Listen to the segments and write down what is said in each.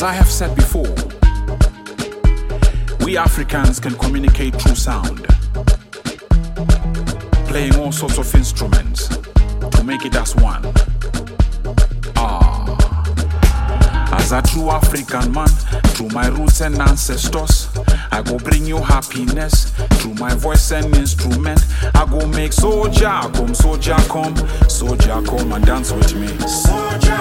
As I have said before, we Africans can communicate through sound, playing all sorts of instruments to make it as one. As a true African man, through my roots and ancestors, I go bring you happiness through my voice and instrument. I go make soldier come and dance with me. Soldier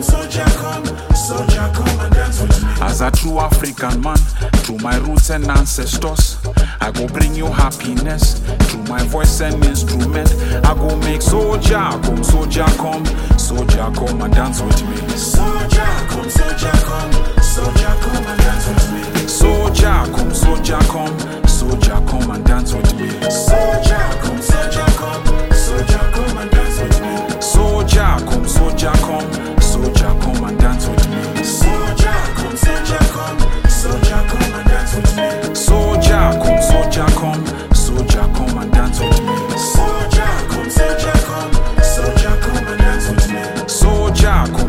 come and dance with me. As a true African man, through my roots and ancestors, I go bring you happiness through my voice and instrument. I go make soldier come and dance with me. Soldier come and dance with me. Soldier come and dance with me. Soldier come and dance with me. Soldier come and dance with me. Soldier come and dance with me. Soldier come and dance with me. Soldier come and dance with me. Soldier come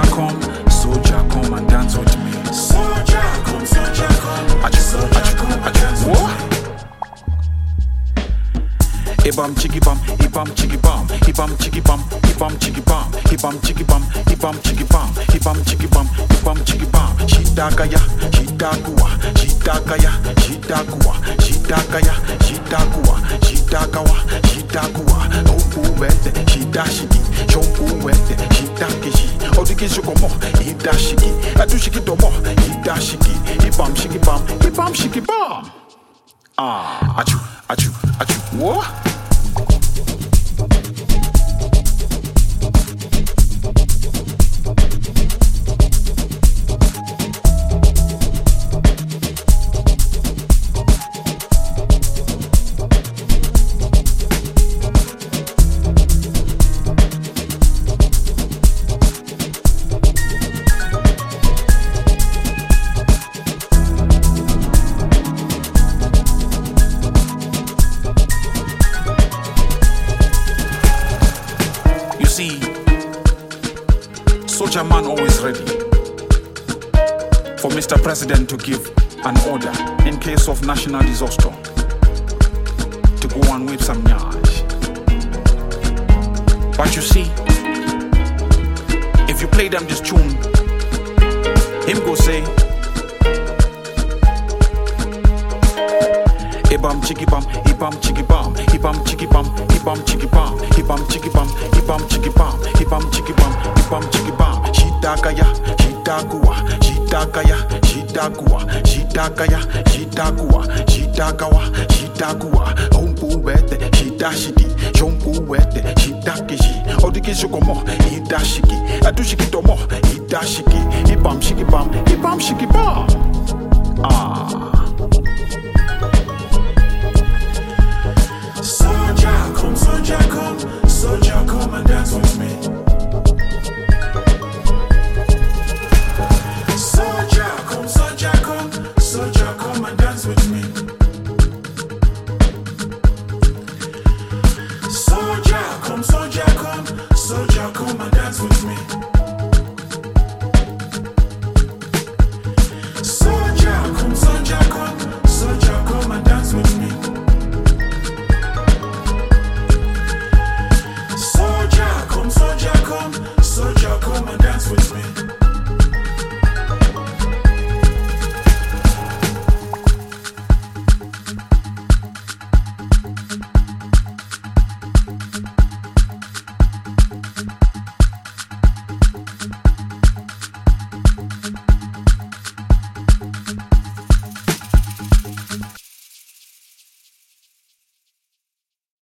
and dance with me. Soldier come and dance with me. Ibam chiggy bam, ibam chiggy bam, ibam chiggy bam, ibam chiggy bam, ibam chiggy bam, ibam chiggy bam, ibam chiggy bam, ibam chiggy bam. Shidakaya, shidakua, shidakaya, shidakua, shidakaya, shidakua, shidakawa, shidakua. Ompu wete, shidashiki, chompu wete, shidakishi. Odiki shukomo, idashiki, adushiki tomo, idashiki, ibam shiki bam, ibam shiki bam. Achu, what? See, soldier man always ready for Mr. President to give an order in case of national disaster to go and whip some nyash. But you see, if you play them this tune, him go say, Ibam chiki bam, ibam chiki bam, ibam chiki bam, ibam chiki bam, ibam chiki bam, ibam chiki bam, ibam chiki bam, ibam chiki bam. Shidakaya, shidakua, shidakaya, shidakua, shidakaya, shidakua, shidakawa, shidakua. Ompu wete, shidashiki, chompu wete, shidakishi. Odiki shukomo, idashiki, adushiki tomo, idashiki, ibam shiki bam, ibam shiki bam.